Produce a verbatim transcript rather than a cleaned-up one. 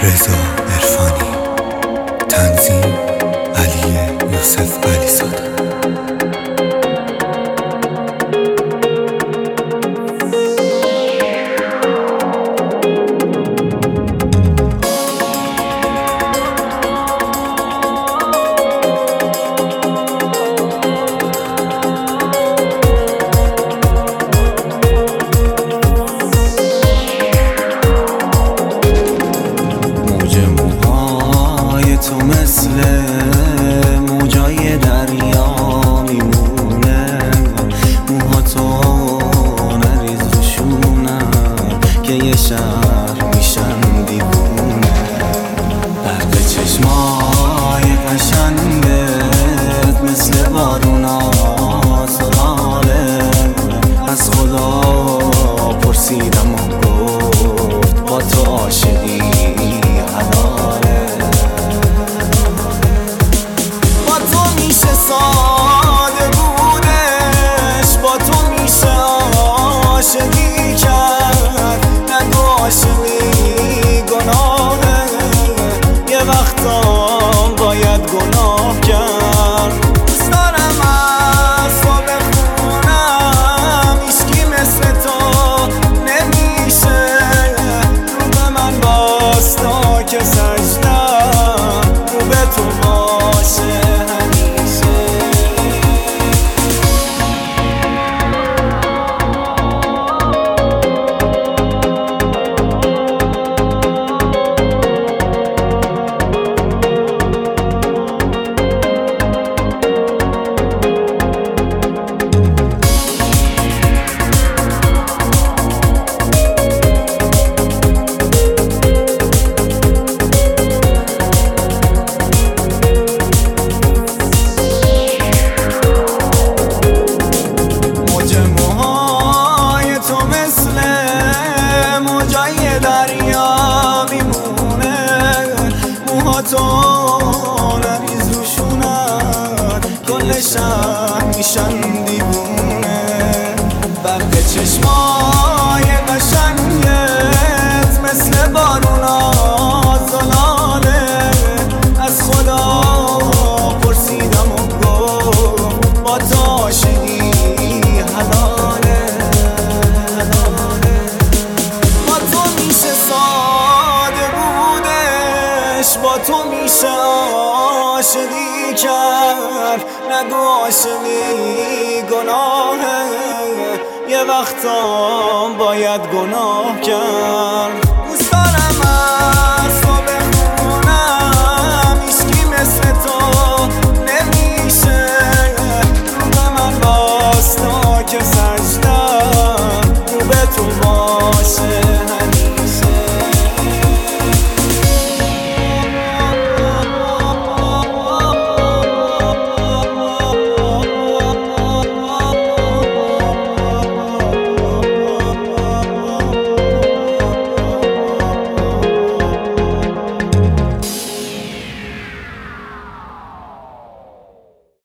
رضا عرفانی، تنظیم علی یوسف علیزاده. تو مثل موجای دریا میمونه، موها تو نریز روشونم که یه شهر میشن دیوونه. برق چشمای قشنگت مثل بارونا سراله، از خدا پرسیدم و گفت با تو عاشقی حلاله. ساده بودش با تو میشه عاشقی کرد، نگو عاشقی گناهه، یه وقتا باید گناه کرد. دوست دارم از تو بخونم، هیچکی مثل تو نمیشه، رو به من باستا که سجدم رو به تو باشه. دریا میمونه، موها تو نریز روشونن کل شهر میشن دیوونه. برق چشمای قشنگت مثل بارونا زلاله، از خدا پرسیدم و گفت با تو عاشقی حلاله. با تو میشه عاشقی کرد، نگو عاشقی گناهه، یه وقتا باید گناه کرد. دوست دارم از تو بخونم، هیچکی مثل تو نمیشه، رو به من باستا که سجدم رو به تو باشه.